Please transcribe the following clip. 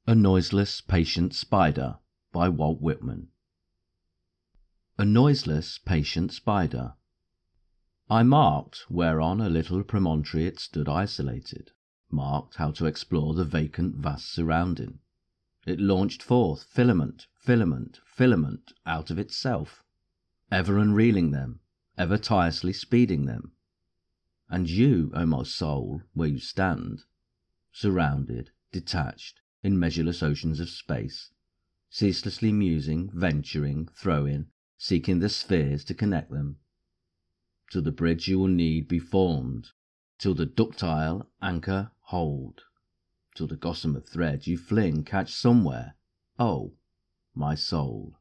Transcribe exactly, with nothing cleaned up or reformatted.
A Noiseless, Patient Spider by Walt Whitman. A noiseless, patient spider. I marked whereon a little promontory it stood isolated, marked how to explore the vacant vast surrounding. It launched forth filament, filament, filament out of itself, ever unreeling them, ever tirelessly speeding them. And you, O my soul, where you stand, surrounded, detached, in measureless oceans of space, ceaselessly musing, venturing, throwing, seeking the spheres to connect them, till the bridge you will need be formed, till the ductile anchor hold, till the gossamer thread you fling catch somewhere, oh, my soul.